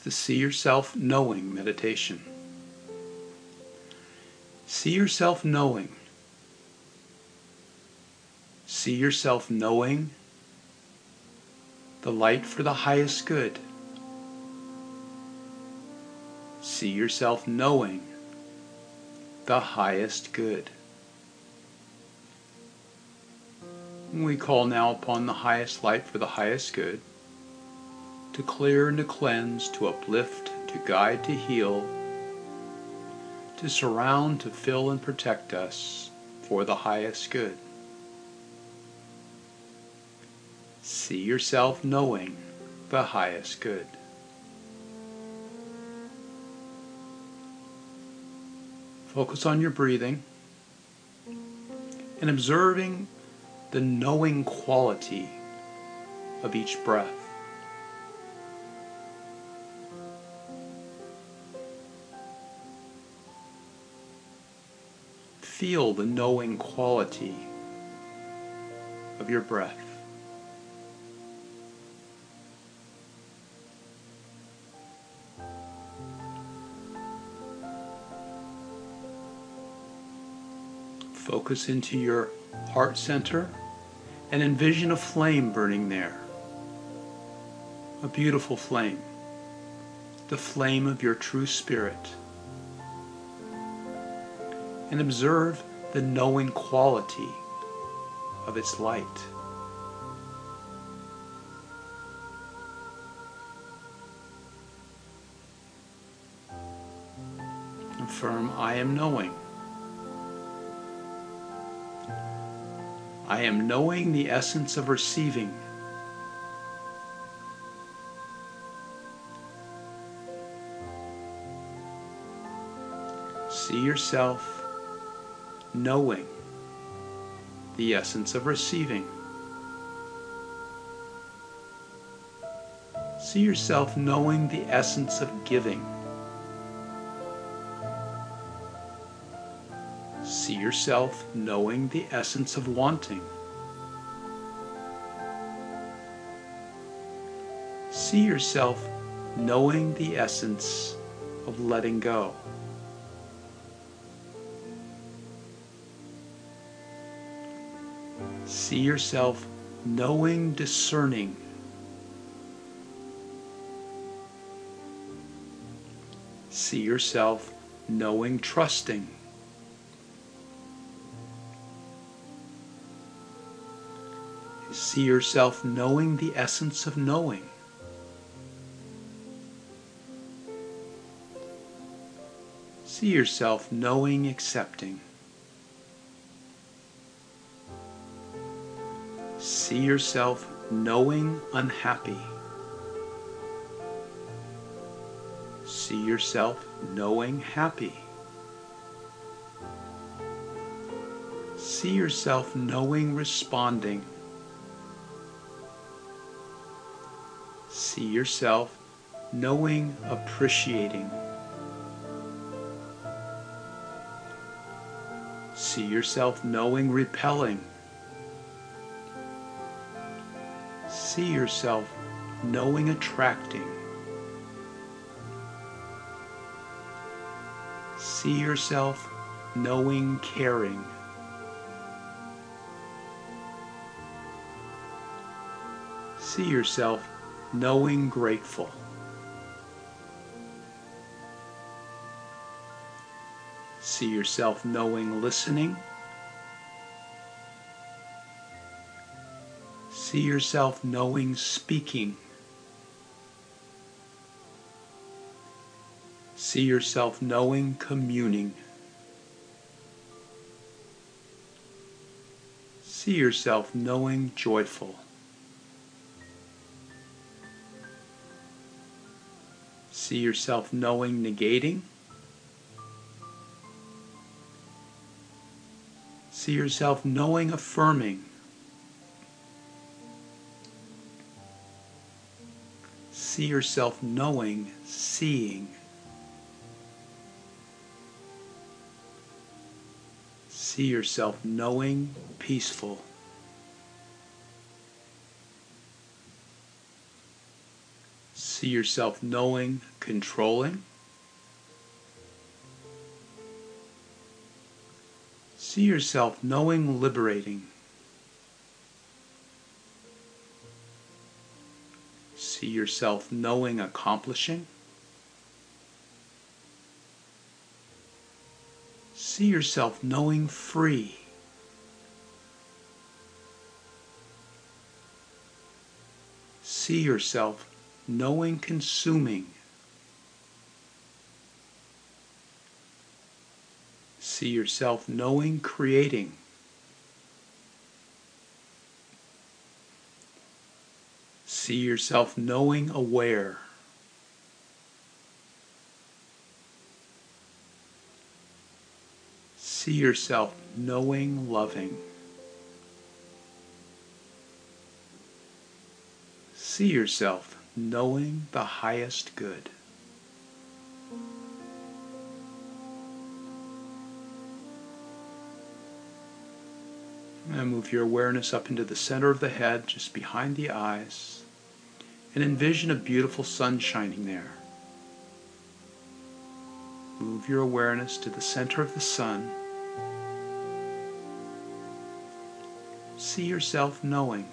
the See Yourself Knowing meditation. See yourself knowing. See yourself knowing the light for the highest good. See yourself knowing the highest good. We call now upon the highest light for the highest good to clear and to cleanse, to uplift, to guide, to heal, to surround, to fill and protect us for the highest good. See yourself knowing the highest good. Focus on your breathing and observing the knowing quality of each breath. Feel the knowing quality of your breath. Focus into your heart center and envision a flame burning there. A beautiful flame. The flame of your true spirit. And observe the knowing quality of its light. Affirm, I am knowing. I am knowing the essence of receiving. See yourself knowing the essence of receiving. See yourself knowing the essence of giving. See yourself knowing the essence of wanting. See yourself knowing the essence of letting go. See yourself knowing, discerning. See yourself knowing, trusting. See yourself knowing the essence of knowing. See yourself knowing, accepting. See yourself knowing, unhappy. See yourself knowing, happy. See yourself knowing, responding. See yourself knowing, appreciating. See yourself knowing, repelling. See yourself knowing, attracting. See yourself knowing, caring. See yourself knowing, grateful. See yourself knowing, listening. See yourself knowing, speaking. See yourself knowing, communing. See yourself knowing, joyful. See yourself knowing, negating. See yourself knowing, affirming. See yourself knowing, seeing. See yourself knowing, peaceful. See yourself knowing, controlling. See yourself knowing, liberating. See yourself knowing, accomplishing. See yourself knowing, free. See yourself knowing, consuming. See yourself knowing, creating. See yourself knowing, aware. See yourself knowing, loving. See yourself knowing the highest good. And move your awareness up into the center of the head, just behind the eyes, and envision a beautiful sun shining there. Move your awareness to the center of the sun. See yourself knowing.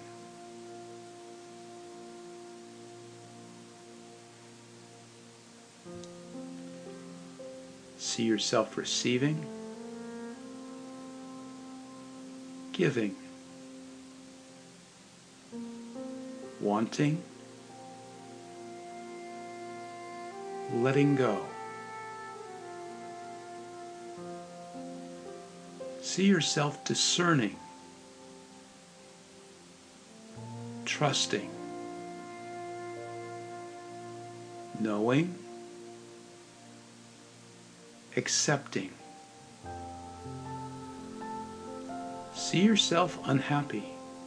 See yourself receiving, giving, wanting, letting go. See yourself discerning, trusting, knowing, accepting. See yourself unhappy,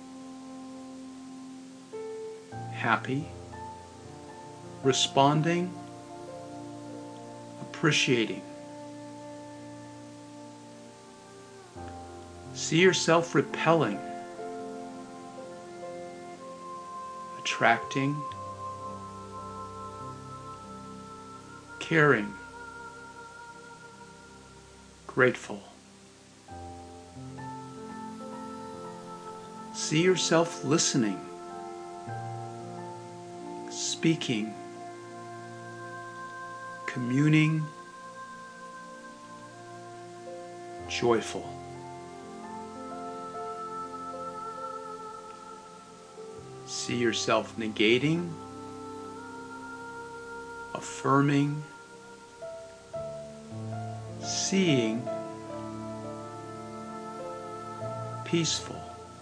happy, responding, appreciating. See yourself repelling, attracting, caring, grateful. See yourself listening, speaking, communing, joyful. See yourself negating, affirming, seeing, peaceful.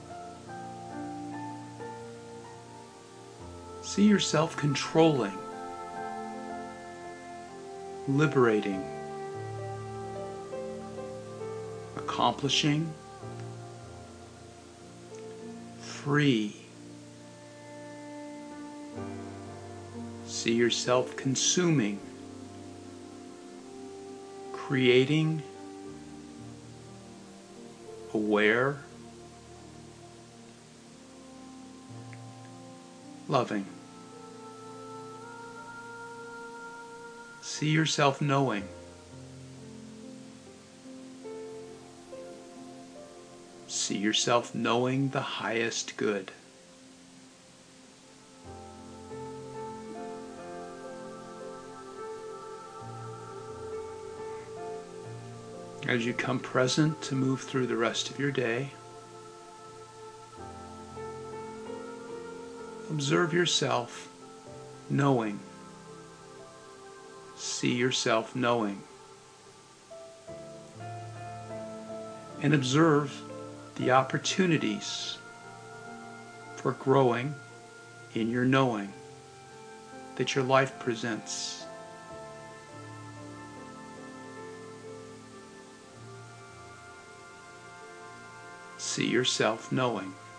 See yourself controlling, liberating, accomplishing, free. See yourself consuming, creating, aware, loving. See yourself knowing. See yourself knowing the highest good. As you come present to move through the rest of your day, observe yourself knowing. See yourself knowing. And observe the opportunities for growing in your knowing that your life presents. See yourself knowing.